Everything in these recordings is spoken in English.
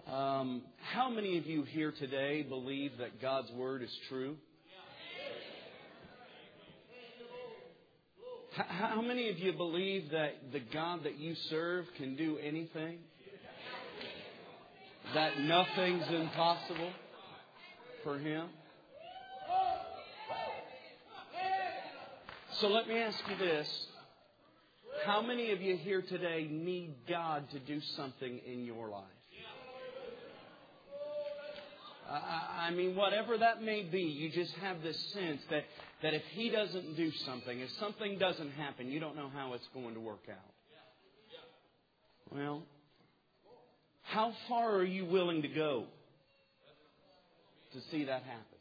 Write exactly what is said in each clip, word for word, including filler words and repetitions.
Um, how many of you here today believe that God's Word is true? How many of you believe that the God that you serve can do anything? That nothing's impossible for Him? So let me ask you this. How many of you here today need God to do something in your life? I mean, whatever that may be, you just have this sense that, that if He doesn't do something, if something doesn't happen, you don't know how it's going to work out. Well, how far are you willing to go to see that happen?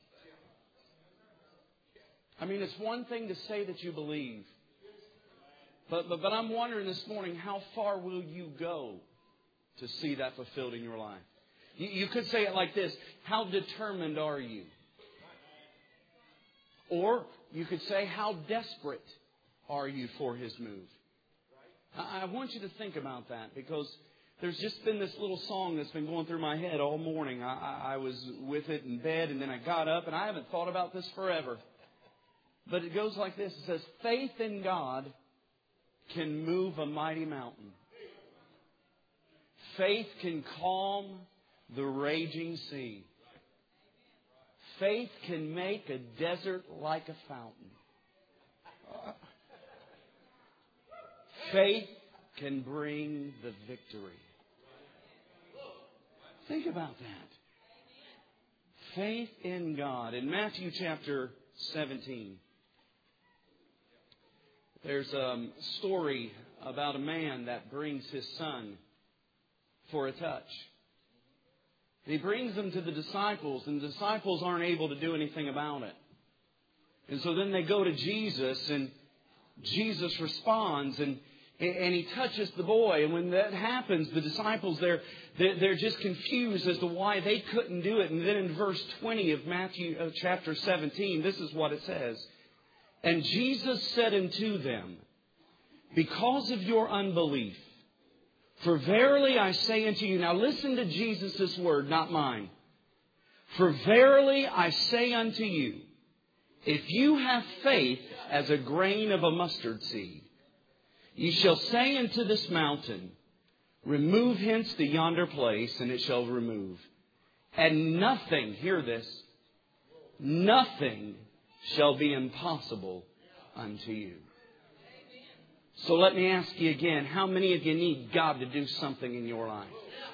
I mean, it's one thing to say that you believe. But, but, but I'm wondering this morning, how far will you go to see that fulfilled in your life? You, you could say it like this. How determined are you? Or you could say, how desperate are you for His move? I, I want you to think about that, because there's just been this little song that's been going through my head all morning. I, I, I was with it in bed, and then I got up, and I haven't thought about this forever. But it goes like this. It says, faith in God can move a mighty mountain. Faith can calm the raging sea. Faith can make a desert like a fountain. Faith can bring the victory. Think about that. Faith in God. In Matthew chapter seventeen, there's a story about a man that brings his son for a touch. He brings them to the disciples, and the disciples aren't able to do anything about it. And so then they go to Jesus, and Jesus responds, and and He touches the boy. And when that happens, the disciples, they're, they're just confused as to why they couldn't do it. And then in verse twenty of Matthew uh, chapter seventeen, this is what it says. And Jesus said unto them, because of your unbelief, for verily I say unto you, now listen to Jesus' word, not mine. For verily I say unto you, if you have faith as a grain of a mustard seed, ye shall say unto this mountain, remove hence to yonder place, and it shall remove. And nothing, hear this, nothing shall be impossible unto you. So let me ask you again, how many of you need God to do something in your life?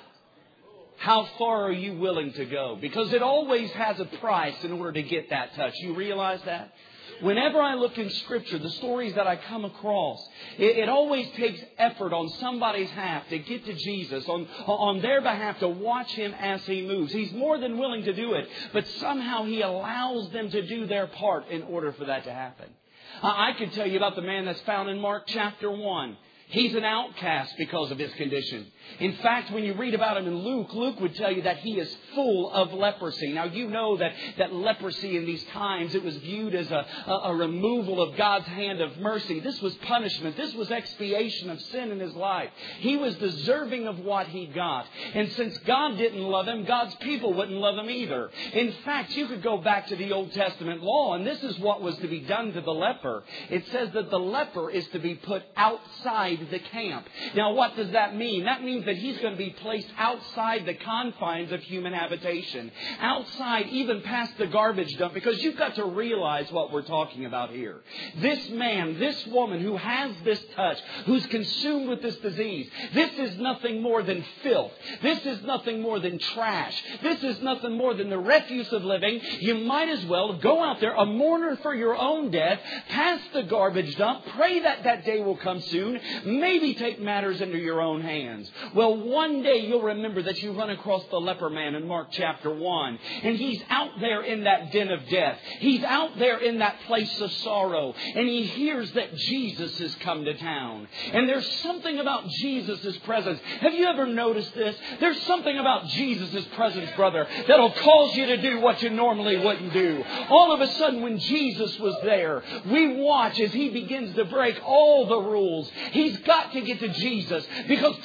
How far are you willing to go? Because it always has a price in order to get that touch. You realize that? Whenever I look in Scripture, the stories that I come across, it, it always takes effort on somebody's behalf to get to Jesus, on, on their behalf to watch Him as He moves. He's more than willing to do it, but somehow He allows them to do their part in order for that to happen. I could tell you about the man that's found in Mark chapter one. He's an outcast because of his condition. In fact, when you read about him in Luke, Luke would tell you that he is full of leprosy. Now, you know that, that leprosy in these times, it was viewed as a, a, a removal of God's hand of mercy. This was punishment. This was expiation of sin in his life. He was deserving of what he got. And since God didn't love him, God's people wouldn't love him either. In fact, you could go back to the Old Testament law, and this is what was to be done to the leper. It says that the leper is to be put outside the camp. Now, what does that mean? That means that he's going to be placed outside the confines of human habitation. Outside, even past the garbage dump, because you've got to realize what we're talking about here. This man, this woman who has this touch, who's consumed with this disease, this is nothing more than filth. This is nothing more than trash. This is nothing more than the refuse of living. You might as well go out there, a mourner for your own death, past the garbage dump, pray that that day will come soon. Maybe take matters into your own hands. Well, one day you'll remember that you run across the leper man in Mark chapter one. And he's out there in that den of death. He's out there in that place of sorrow. And he hears that Jesus has come to town. And there's something about Jesus' presence. Have you ever noticed this? There's something about Jesus' presence, brother, that'll cause you to do what you normally wouldn't do. All of a sudden, when Jesus was there, we watch as He begins to break all the rules. He's got to get to Jesus, because touching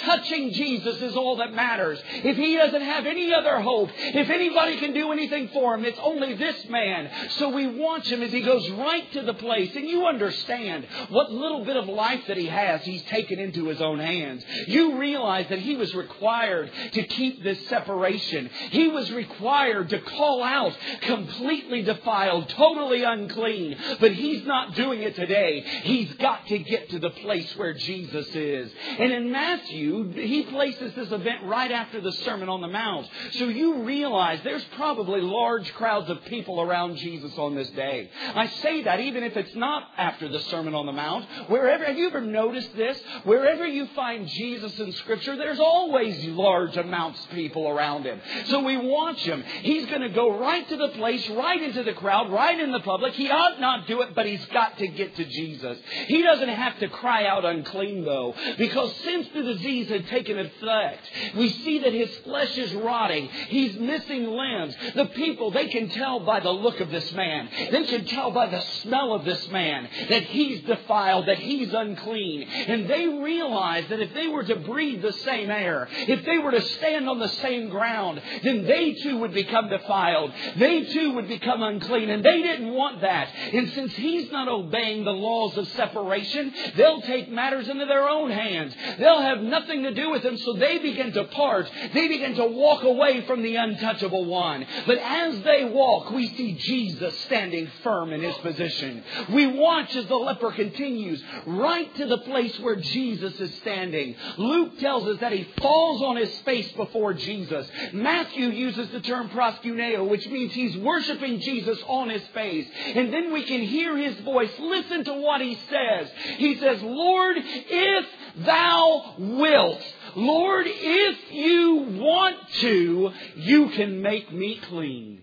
knowing Jesus is all that matters. If he doesn't have any other hope, if anybody can do anything for him, it's only this man. So we watch him as he goes right to the place. And you understand what little bit of life that he has, he's taken into his own hands. You realize that he was required to keep this separation. He was required to call out completely defiled, totally unclean. But he's not doing it today. He's got to get to the place where Jesus is. And in Matthew, he places this event right after the Sermon on the Mount. So you realize there's probably large crowds of people around Jesus on this day. I say that even if it's not after the Sermon on the Mount. Wherever, have you ever noticed this? Wherever you find Jesus in Scripture, there's always large amounts of people around him. So we watch him. He's going to go right to the place, right into the crowd, right in the public. He ought not do it, but he's got to get to Jesus. He doesn't have to cry out unclean, though, because since the disease had taken effect, we see that his flesh is rotting. He's missing limbs. The people, they can tell by the look of this man. They can tell by the smell of this man that he's defiled, that he's unclean. And they realize that if they were to breathe the same air, if they were to stand on the same ground, then they too would become defiled. They too would become unclean. And they didn't want that. And since he's not obeying the laws of separation, they'll take matters into their own hands. They'll have nothing to do with him. So they begin to part. They begin to walk away from the untouchable one. But as they walk, we see Jesus standing firm in his position. We watch as the leper continues right to the place where Jesus is standing. Luke tells us that he falls on his face before Jesus. Matthew uses the term proskuneo, which means he's worshiping Jesus on his face. And then we can hear his voice. Listen to what he says. He says, Lord, if thou wilt, Lord, if you want to, you can make me clean.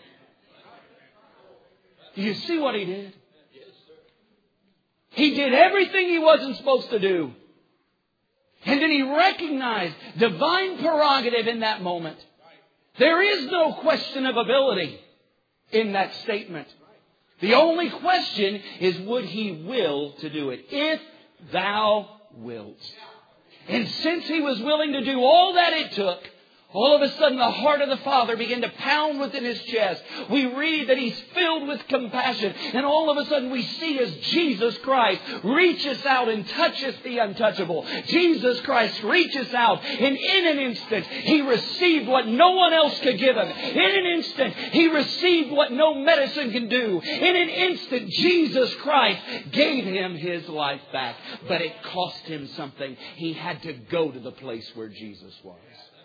Do you see what he did? He did everything he wasn't supposed to do. And then he recognized divine prerogative in that moment. There is no question of ability in that statement. The only question is, would he will to do it? If thou wilt. And since he was willing to do all that it took, all of a sudden the heart of the Father began to pound within his chest. We read that he's filled with compassion. And all of a sudden we see as Jesus Christ reaches out and touches the untouchable. Jesus Christ reaches out, and in an instant he received what no one else could give him. In an instant he received what no medicine can do. In an instant Jesus Christ gave him his life back. But it cost him something. He had to go to the place where Jesus was.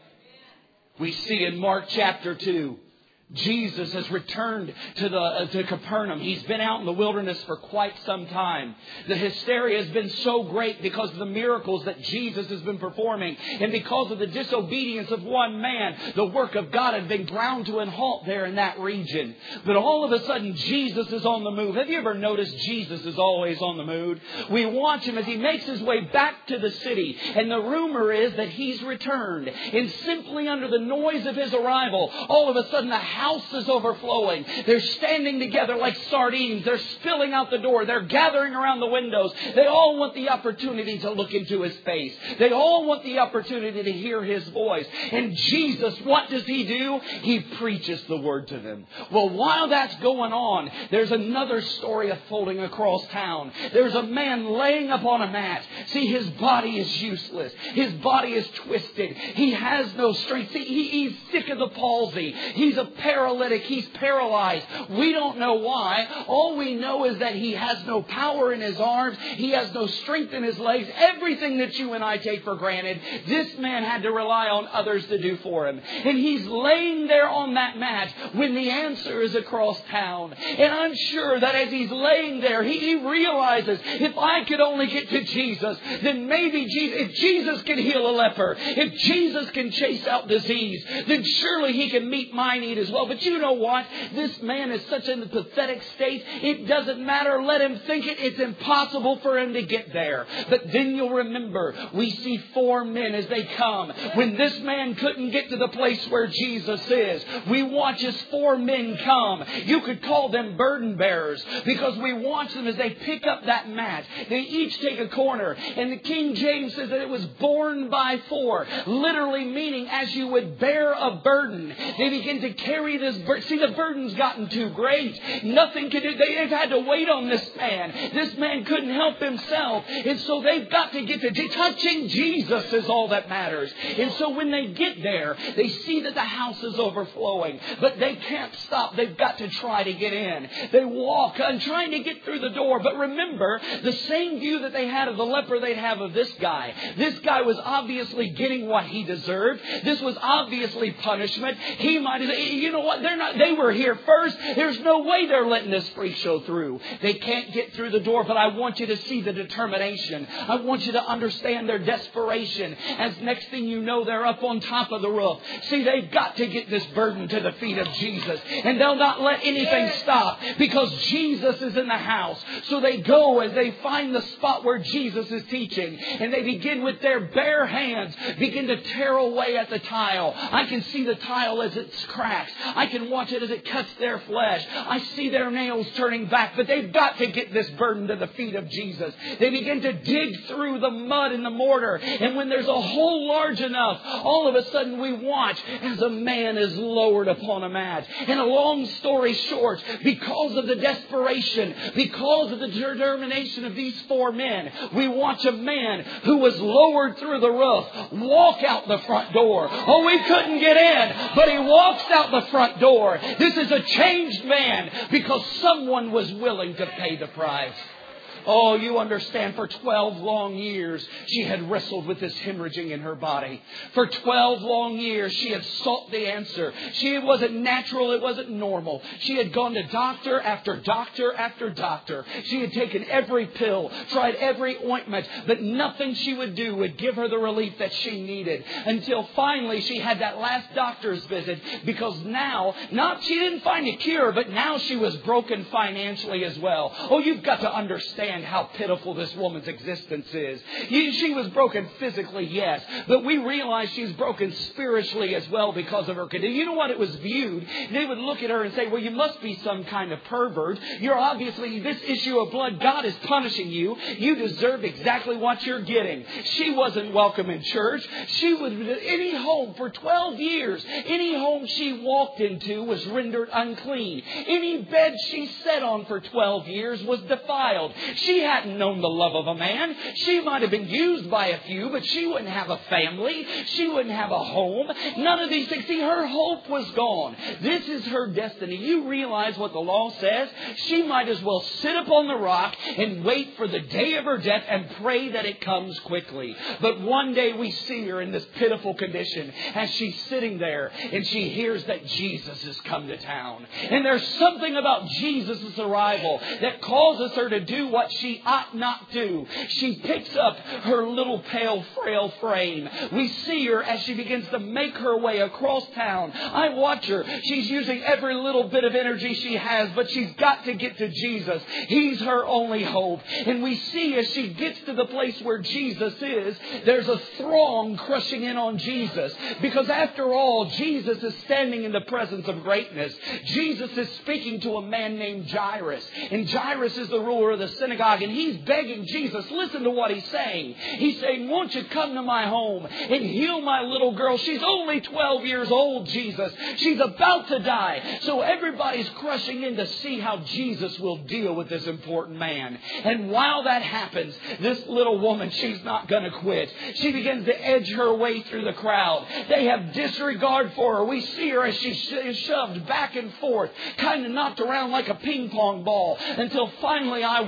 We see in Mark chapter two, Jesus has returned to the uh, to Capernaum. He's been out in the wilderness for quite some time. The hysteria has been so great because of the miracles that Jesus has been performing. And because of the disobedience of one man, the work of God had been ground to a halt there in that region. But all of a sudden, Jesus is on the move. Have you ever noticed Jesus is always on the move? We watch him as he makes his way back to the city. And the rumor is that he's returned. And simply under the noise of his arrival, all of a sudden the house is overflowing. They're standing together like sardines. They're spilling out the door. They're gathering around the windows. They all want the opportunity to look into his face. They all want the opportunity to hear his voice. And Jesus, what does he do? He preaches the word to them. Well, while that's going on, there's another story unfolding across town. There's a man laying upon a mat. See, his body is useless. His body is twisted. He has no strength. See, he, he's sick of the palsy. He's a paralytic. He's paralyzed. We don't know why. All we know is that he has no power in his arms. He has no strength in his legs. Everything that you and I take for granted, this man had to rely on others to do for him. And he's laying there on that mat when the answer is across town. And I'm sure that as he's laying there, he, he realizes, if I could only get to Jesus, then maybe Jesus, if Jesus can heal a leper, if Jesus can chase out disease, then surely he can meet my need as well. well. But you know what? This man is such in a pathetic state. It doesn't matter. Let him think it. It's impossible for him to get there. But then you'll remember, we see four men as they come. When this man couldn't get to the place where Jesus is, we watch as four men come. You could call them burden bearers, because we watch them as they pick up that mat. They each take a corner. And the King James says that it was borne by four. Literally meaning as you would bear a burden. They begin to carry this burden. See, the burden's gotten too great. Nothing can do. They've had to wait on this man. This man couldn't help himself. And so they've got to get to touching Jesus is all that matters. And so when they get there, they see that the house is overflowing. But they can't stop. They've got to try to get in. They walk and trying to get through the door. But remember, the same view that they had of the leper, they'd have of this guy. This guy was obviously getting what he deserved. This was obviously punishment. He might have, you know what? They're not, they were here first. There's no way they're letting this freak show through. They can't get through the door, but I want you to see the determination. I want you to understand their desperation. As next thing you know, they're up on top of the roof. See, they've got to get this burden to the feet of Jesus. And they'll not let anything stop, because Jesus is in the house. So they go as they find the spot where Jesus is teaching. And they begin with their bare hands, begin to tear away at the tile. I can see the tile as it cracks. I can watch it as it cuts their flesh. I see their nails turning back. But they've got to get this burden to the feet of Jesus. They begin to dig through the mud and the mortar. And when there's a hole large enough, all of a sudden we watch as a man is lowered upon a mat. And a long story short, because of the desperation, because of the determination of these four men, we watch a man who was lowered through the roof walk out the front door. Oh, we couldn't get in, but he walks out the front door. This is a changed man, because someone was willing to pay the price. Oh, you understand, for twelve long years, she had wrestled with this hemorrhaging in her body. For twelve long years, she had sought the answer. She, it wasn't natural. It wasn't normal. She had gone to doctor after doctor after doctor. She had taken every pill, tried every ointment, but nothing she would do would give her the relief that she needed. Until finally, she had that last doctor's visit, because now, not she didn't find a cure, but now she was broken financially as well. Oh, you've got to understand how pitiful this woman's existence is. She was broken physically, yes, but we realize she's broken spiritually as well because of her condition. You know what it was viewed? They would look at her and say, well, you must be some kind of pervert. You're obviously, this issue of blood, God is punishing you. You deserve exactly what you're getting. She wasn't welcome in church. She was, any home for twelve years, any home she walked into was rendered unclean. Any bed she sat on for twelve years was defiled. She hadn't known the love of a man. She might have been used by a few, but she wouldn't have a family. She wouldn't have a home. None of these things. See, her hope was gone. This is her destiny. You realize what the law says? She might as well sit upon the rock and wait for the day of her death and pray that it comes quickly. But one day we see her in this pitiful condition as she's sitting there and she hears that Jesus has come to town. And there's something about Jesus' arrival that causes her to do what she ought not do. She picks up her little pale, frail frame. We see her as she begins to make her way across town. I watch her. She's using every little bit of energy she has, but she's got to get to Jesus. He's her only hope. And we see as she gets to the place where Jesus is, there's a throng crushing in on Jesus. Because after all, Jesus is standing in the presence of greatness. Jesus is speaking to a man named Jairus. And Jairus is the ruler of the synagogue, and he's begging Jesus. Listen to what he's saying. He's saying, won't you come to my home and heal my little girl? She's only twelve years old, Jesus. She's about to die. So everybody's crushing in to see how Jesus will deal with this important man. And while that happens, this little woman, she's not going to quit. She begins to edge her way through the crowd. They have disregard for her. We see her as she is shoved back and forth, kind of knocked around like a ping pong ball, until finally I watch her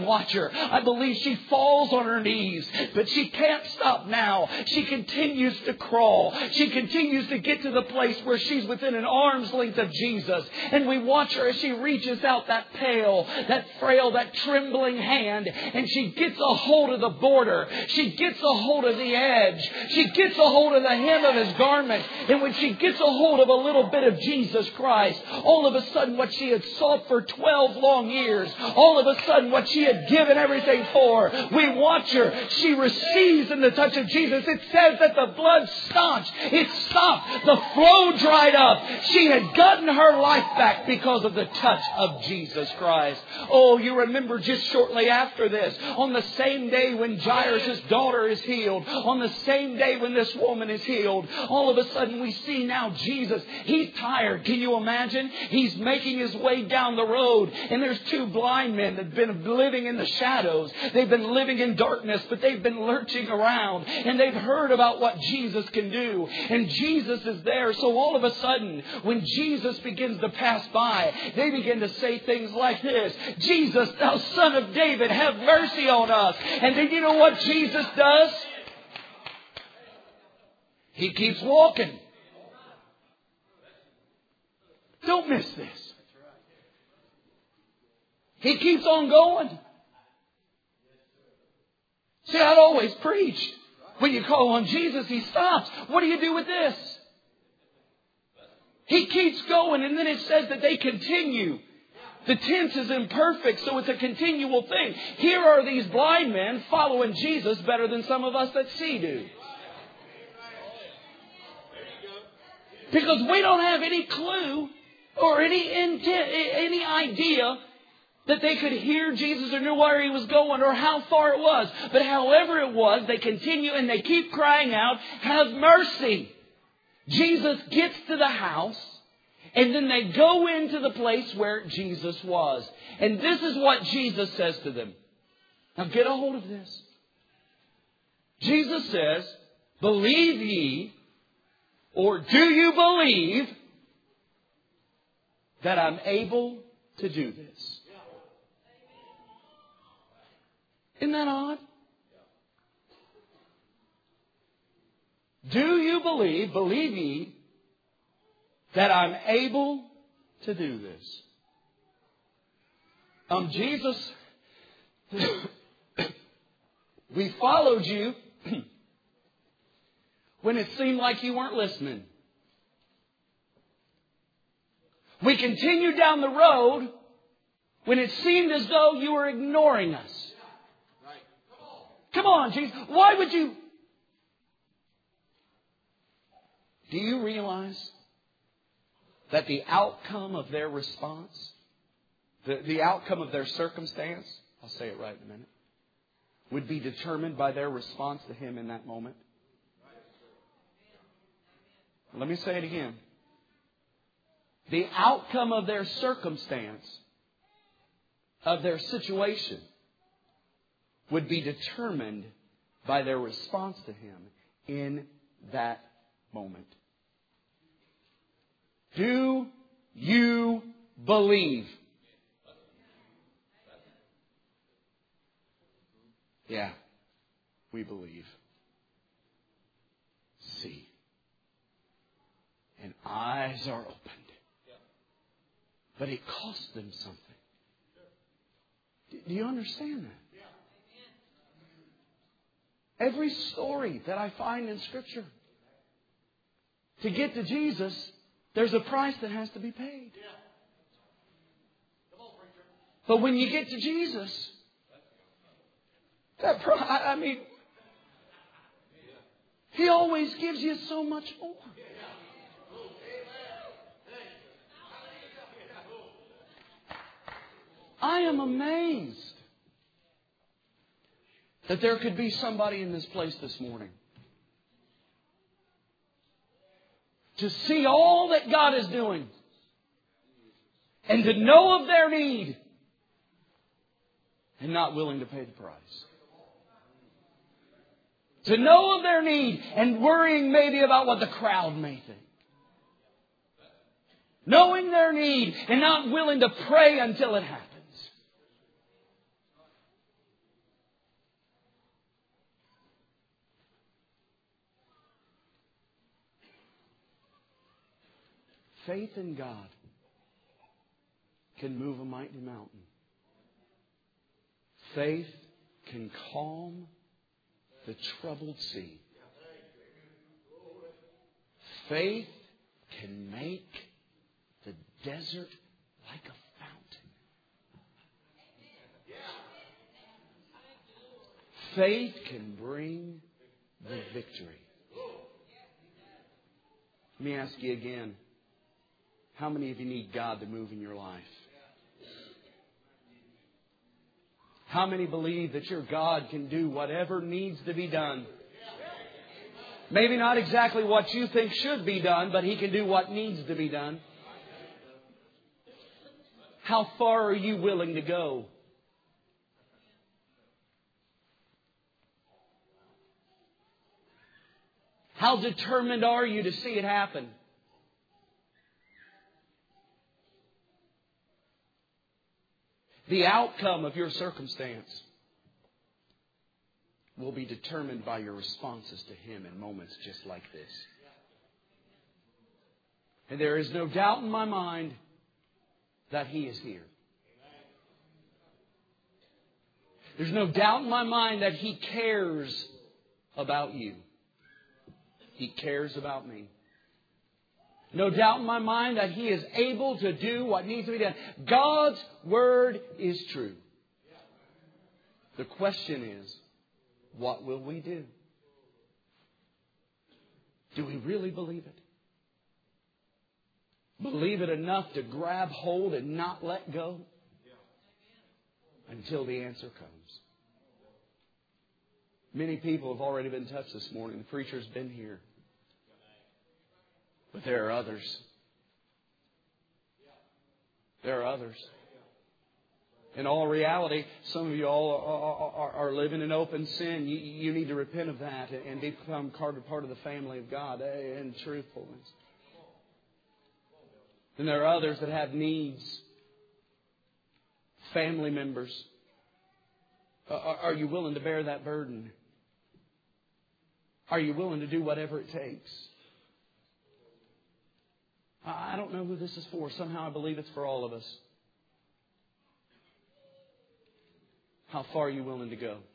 her. I believe she falls on her knees, but she can't stop now. She continues to crawl. She continues to get to the place where she's within an arm's length of Jesus. And we watch her as she reaches out that pale, that frail, that trembling hand, and she gets a hold of the border. She gets a hold of the edge. She gets a hold of the hem of His garment. And when she gets a hold of a little bit of Jesus Christ, all of a sudden what she had sought for twelve long years, all of a sudden what she had given everything for, we watch her. She receives in the touch of Jesus. It says that the blood staunched. It stopped. The flow dried up. She had gotten her life back because of the touch of Jesus Christ. Oh, you remember just shortly after this, on the same day when Jairus' daughter is healed, on the same day when this woman is healed, all of a sudden we see now Jesus. He's tired. Can you imagine? He's making his way down the road, and there's two blind men that have been living in the shadows. They've been living in darkness, but they've been lurching around, and they've heard about what Jesus can do. And Jesus is there. So all of a sudden, when Jesus begins to pass by, they begin to say things like this: Jesus, thou Son of David, have mercy on us. And then you know what Jesus does? He keeps walking. Don't miss this. He keeps on going. See, I'd always preached, when you call on Jesus, He stops. What do you do with this? He keeps going, and then it says that they continue. The tense is imperfect, so it's a continual thing. Here are these blind men following Jesus better than some of us that see do. Because we don't have any clue or any intent, any idea that they could hear Jesus or knew where He was going or how far it was. But however it was, they continue and they keep crying out, have mercy. Jesus gets to the house, and then they go into the place where Jesus was. And this is what Jesus says to them. Now get a hold of this. Jesus says, believe ye, or do you believe that I'm able to do this? Isn't that odd? Do you believe, believe ye, that I'm able to do this? Um, Jesus, we followed you when it seemed like you weren't listening. We continued down the road when it seemed as though you were ignoring us. Come on, Jesus. Why would you? Do you realize that the outcome of their response, the, the outcome of their circumstance, I'll say it right in a minute, would be determined by their response to Him in that moment? Let me say it again. The outcome of their circumstance, of their situation, would be determined by their response to Him in that moment. Do you believe? Yeah, we believe. See. And eyes are opened. But it cost them something. Do you understand that? Every story that I find in Scripture, to get to Jesus, there's a price that has to be paid. But when you get to Jesus, that price, I mean, He always gives you so much more. I am amazed that there could be somebody in this place this morning to see all that God is doing and to know of their need and not willing to pay the price. To know of their need and worrying maybe about what the crowd may think. Knowing their need and not willing to pray until it happens. Faith in God can move a mighty mountain. Faith can calm the troubled sea. Faith can make the desert like a fountain. Faith can bring the victory. Let me ask you again. How many of you need God to move in your life? How many believe that your God can do whatever needs to be done? Maybe not exactly what you think should be done, but He can do what needs to be done. How far are you willing to go? How determined are you to see it happen? The outcome of your circumstance will be determined by your responses to Him in moments just like this. And there is no doubt in my mind that He is here. There's no doubt in my mind that He cares about you. He cares about me. No doubt in my mind that He is able to do what needs to be done. God's Word is true. The question is, what will we do? Do we really believe it? Believe it enough to grab hold and not let go until the answer comes. Many people have already been touched this morning. The preacher's been here. But there are others. There are others. In all reality, some of you all are, are, are living in open sin. You, you need to repent of that and become part of the family of God in truthfulness. And there are others that have needs. Family members. Are, are you willing to bear that burden? Are you willing to do whatever it takes? I don't know who this is for. Somehow I believe it's for all of us. How far are you willing to go?